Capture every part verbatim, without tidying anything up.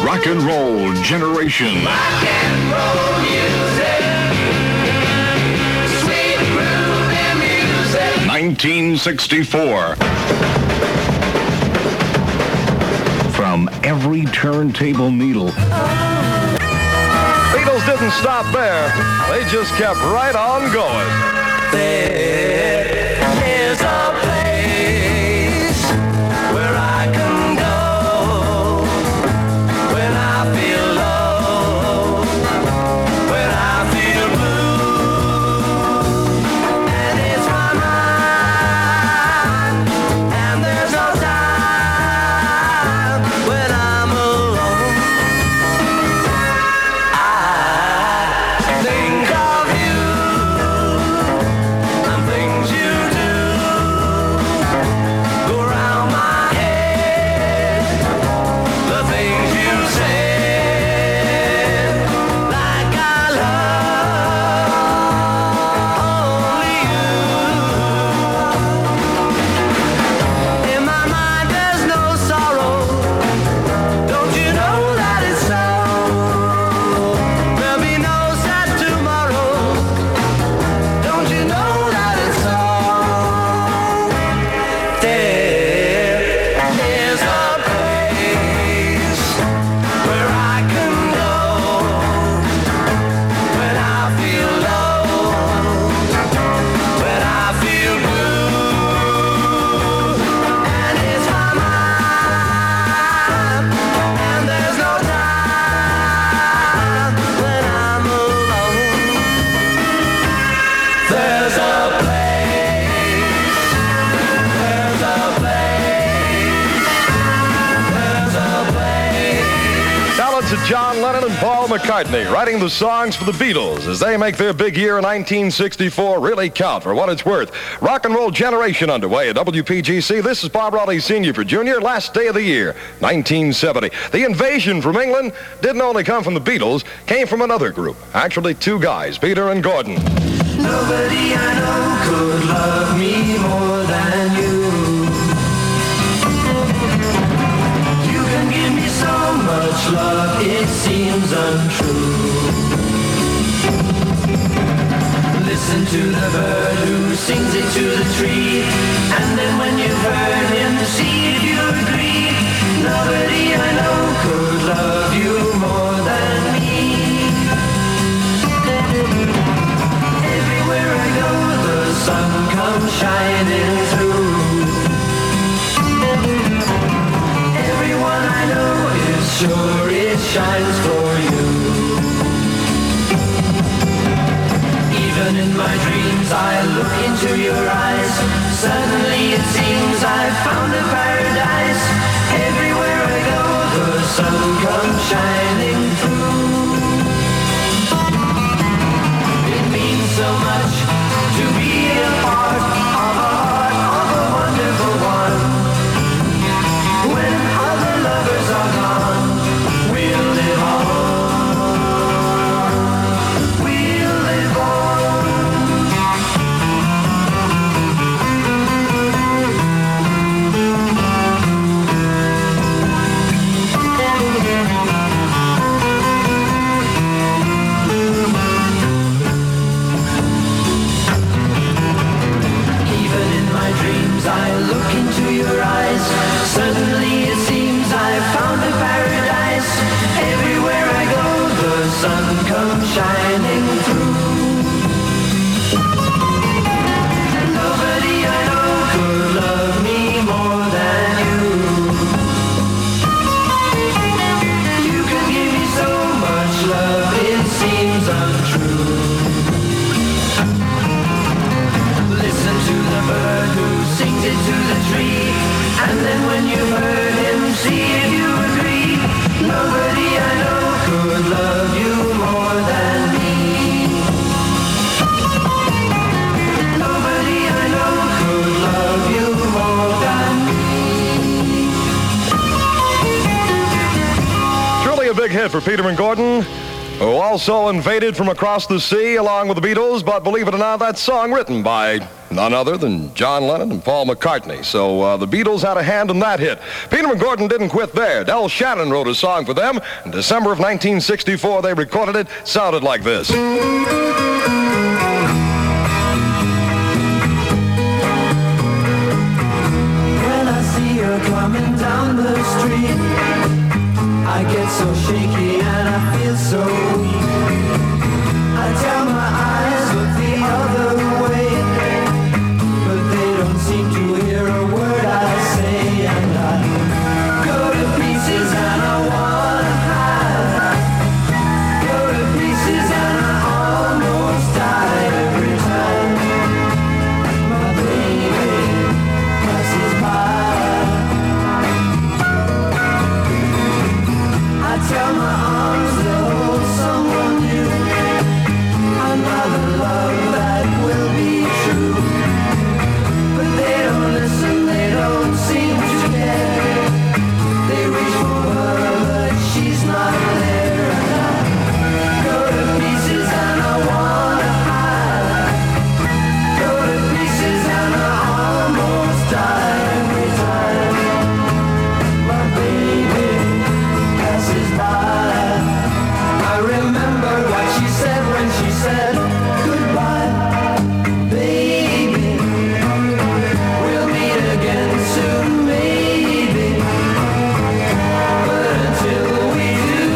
Rock and Roll Generation. Rock and roll music. Sweet groovy music. nineteen sixty-four. From every turntable needle. Beatles didn't stop there. They just kept right on going. There is a place where I can go when I feel low, when I feel blue, and it's my mind, and there's no time when I'm alone. I think of you and things you do go round my head. The things you said, like I love only you. In my mind there's no sorrow. Don't you know that it's so? There'll be no sad tomorrow. Don't you know that it's so? There is a place where I can go when I feel low, when I feel blue, and it's my mind, and there's no time when I'm alone. There's a place, there's a place, there's a place. Ballads of John Lennon and Paul McCartney writing the songs for the Beatles as they make their big year in nineteen sixty-four really count for what it's worth. Rock and Roll Generation underway at W P G C. This is Bob Raleigh Senior for Junior. Last day of the year, nineteen seventy. The invasion from England didn't only come from the Beatles, came from another group. Actually, two guys, Peter and Gordon. Nobody I know could love me more than you. You can give me so much love, it seems untrue. Listen to the bird who sings it to the tree, and then when you've heard him, see if you agree. Nobody I know could love you more than me. Everywhere I go, the sun comes shining through. Everyone I know is sure it shines for you. Even in my dreams, I look into your eyes. Suddenly it seems I've found a paradise. Everywhere I go, the sun comes shining through. It means so much to be a part of a heart of a wonderful one. When other lovers are gone, we'll live on. We'll live on. Even in my dreams, I look into your eyes. Suddenly it seems I've found a paradise. Everywhere I go, the sun comes shining through. Nobody I know could love me more than you. You can give me so much love, it seems untrue. Listen to the bird who sings it to the tree, and then when you've heard him, see if you agree. Nobody I know could love you more than me. Nobody I know could love you more than me. Truly a big hit for Peter and Gordon, who also invaded from across the sea along with the Beatles, but believe it or not, that song written by none other than John Lennon and Paul McCartney. So uh, the Beatles had a hand in that hit. Peter and Gordon didn't quit there. Del Shannon wrote a song for them. In December of nineteen sixty-four, they recorded it. Sounded like this. Coming down the street, I get so shaky and I feel so weak. I tell my eyes look the other way, but they don't seem to hear a word I say, and I go to pieces and I wanna hide. Go to pieces and I almost die every time my baby passes by. I tell my arms they'll hold someone new, another love that will be true. But they don't listen, they don't seem to care. They reach for her, but she's not there. And I go to pieces and I wanna hide. Go to pieces and I almost die every time my baby passes by. I remember what she said when she said goodbye, baby. We'll meet again soon, maybe. But until we do,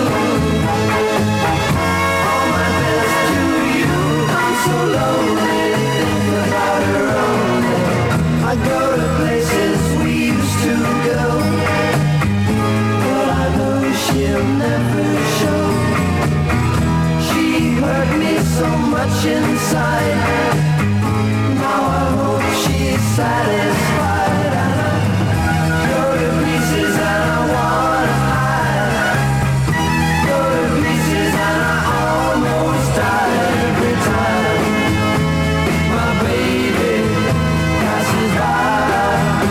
all my best to you. I'm so lonely, think about her only. I go to places we used to go, but I know she'll never show. She hurt me so much inside. Now I hope she's satisfied. And I go to pieces and I wanna hide. Go to pieces and I almost die every time my baby passes by.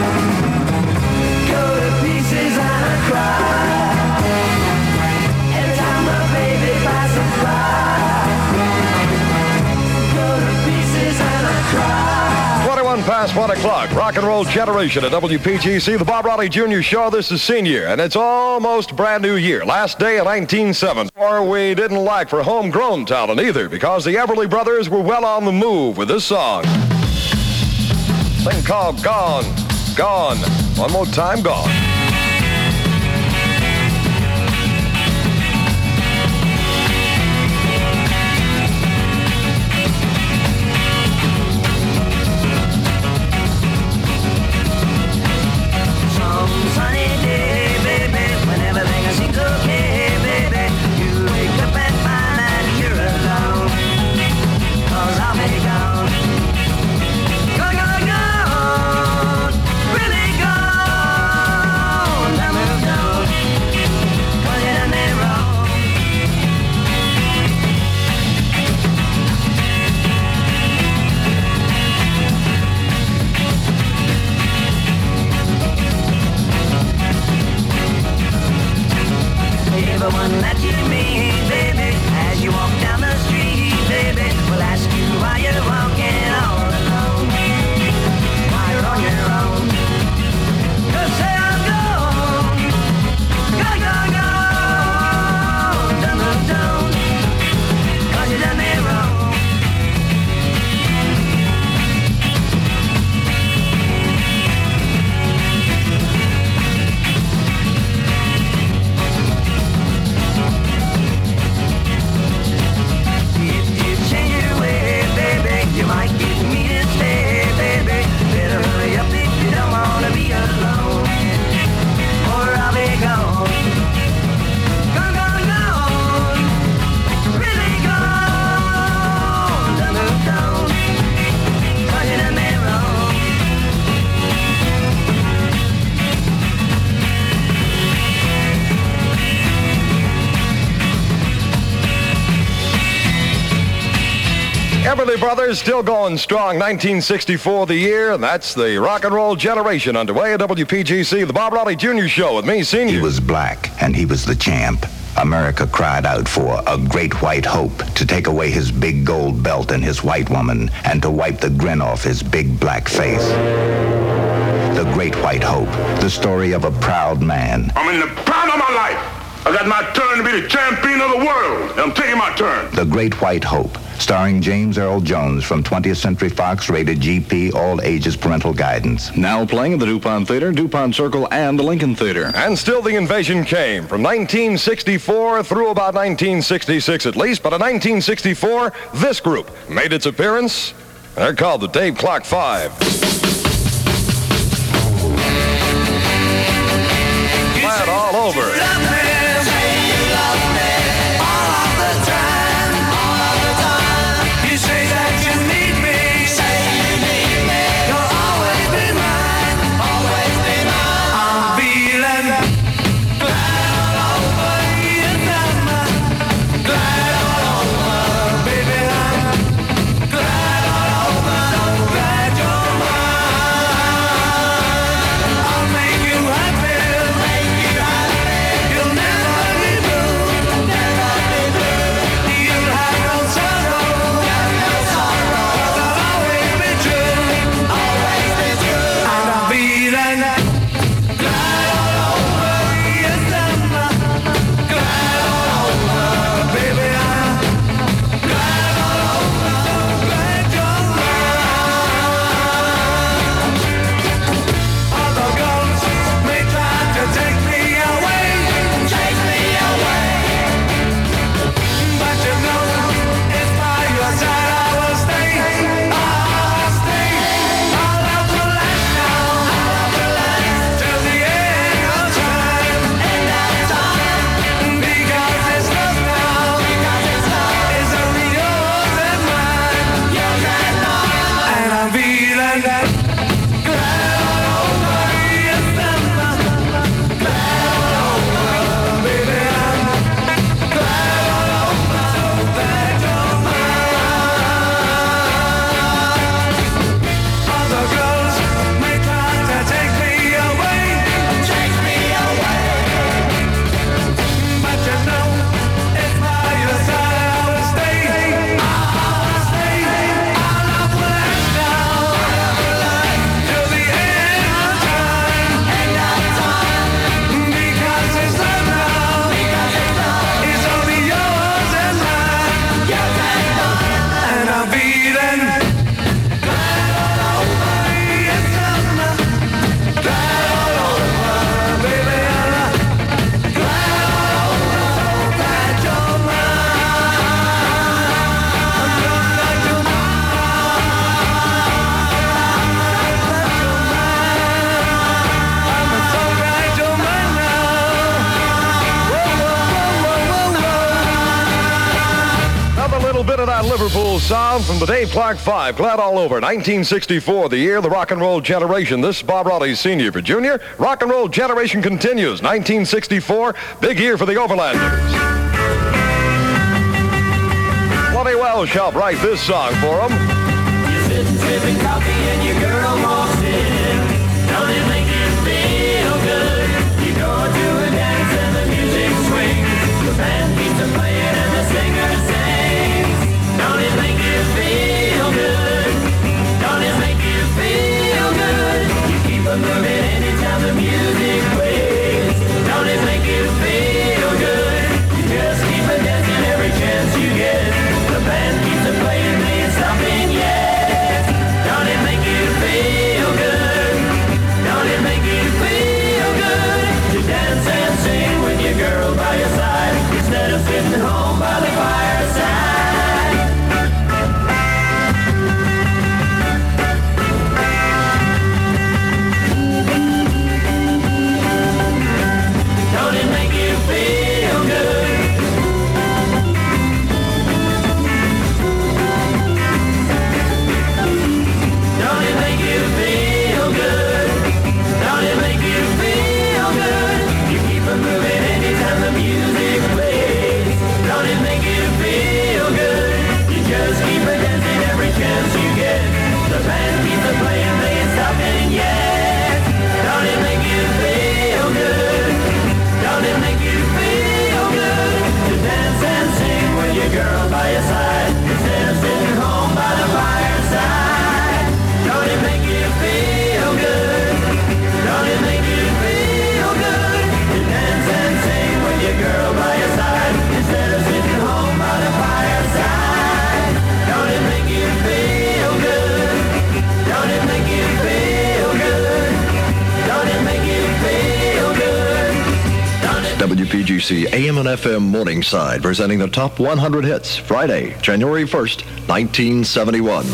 Go to pieces and I cry every time my baby passes by. Go to pieces and I cry. twenty-one past one o'clock. Rock and Roll Generation at W P G C, the Bob Raleigh Junior Show. This is senior, and it's almost brand new year. Last day of nineteen seventy. Or we didn't like for homegrown talent either, because the Everly Brothers were well on the move with this song. Thing called Gone, Gone. One more time, Gone. Some sunny day, baby, when everything seems okay, baby, you wake up and find that you're alone, 'cause I'll be gone, gone, gone, gone, really gone, I moved on, 'cause you done me wrong. Everyone that you meet, baby, as you walk down the street, baby, will ask you why you're walking all alone, why you're on your own. Just say I'm gone, gone, gone, gone, done moved on, 'cause you done me wrong. If you change your way, baby, you might get me to stay, baby. Better hurry up if you don't wanna be alone, or I'll be gone, gone, gone, gone, really gone, done moved on, 'cause you done me wrong. Everly Brothers still going strong. nineteen sixty-four the year, and that's the Rock and Roll Generation underway at W P G C, the Bob Raleigh Junior Show with me, He senior. was black, and he was the champ. America cried out for a great white hope to take away his big gold belt and his white woman and to wipe the grin off his big black face. The Great White Hope, the story of a proud man. I'm in the prime of my life. I got my turn to be the champion of the world, and I'm taking my turn. The Great White Hope, starring James Earl Jones from twentieth Century Fox, rated G P, all ages parental guidance. Now playing at the DuPont Theater, DuPont Circle, and the Lincoln Theater. And still the invasion came from nineteen sixty-four through about nineteen sixty-six at least. But in nineteen sixty-four, this group made its appearance. They're called the Dave Clark Five. Glad all over. Liverpool sound from the Dave Clark Five. Glad all over. nineteen sixty-four, the year of the rock and roll generation. This is Bob Raleigh Senior for Junior. Rock and roll generation continues. nineteen sixty-four, big year for the Overlanders. Lonnie Welsh helped write this song for them. You're sitting sipping coffee and your girl walks in. Don't it make you feel good? You go to a dance and the music swings. The band keeps a playing and the singer sings. Don't it make you feel good? Don't it make you feel good? You keep on moving anytime the music plays. Don't it make you feel good? You just keep on dancing every chance you get. The band keeps on playing, they ain't stopping yet. Don't it make you feel good? Don't it make you feel good? To dance and sing with your girl by your side instead of sitting home by the fireside. Don't W P G C A M and F M Morningside, presenting the top one hundred hits, Friday, January first, nineteen seventy-one.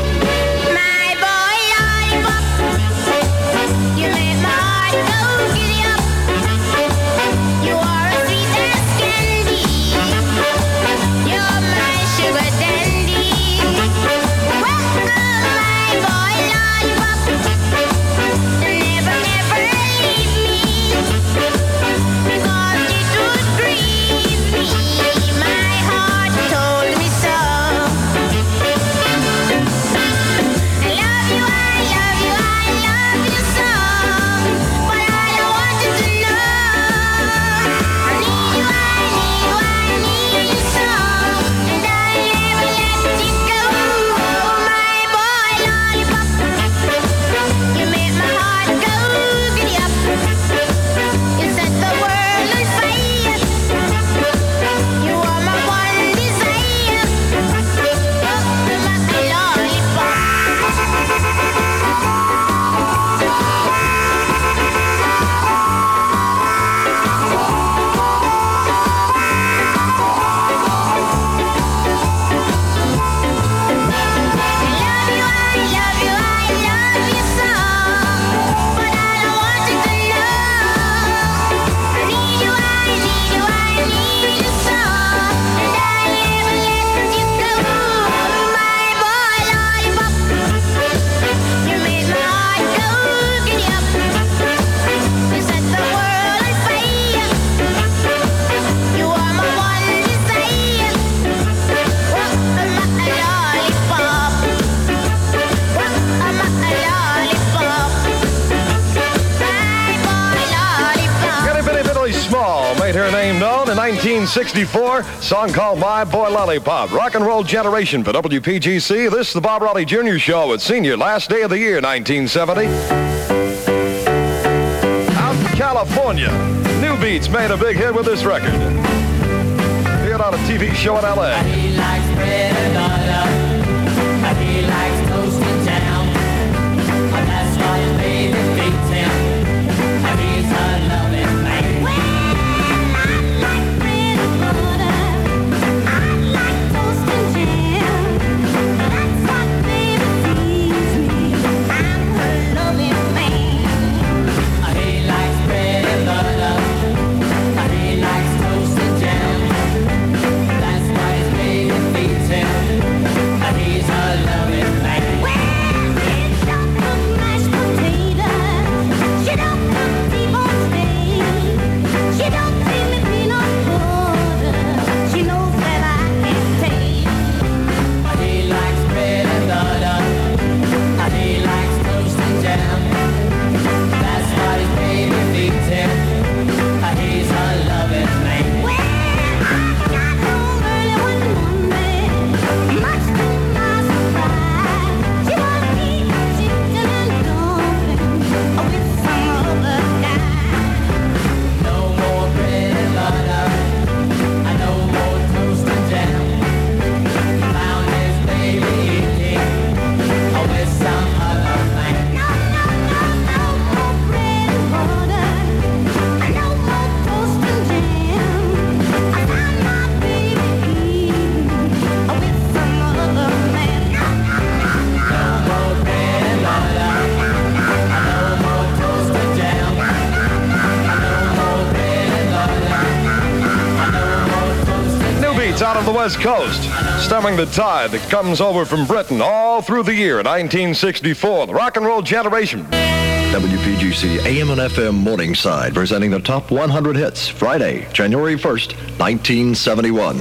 nineteen sixty-four, song called My Boy Lollipop. Rock and roll generation for W P G C. This is the Bob Raleigh Junior Show at Senior, last day of the year, nineteen seventy. Out in California, New Beats made a big hit with this record. Appeared on a T V show in L A. He likes bread and butter. He likes toast and jam. That's why his baby feeds him. He's a loving man. Out of the West Coast, stemming the tide that comes over from Britain all through the year nineteen sixty-four. The rock and roll generation. W P G C A M and F M Morningside, presenting the top one hundred hits, Friday, January first, nineteen seventy-one.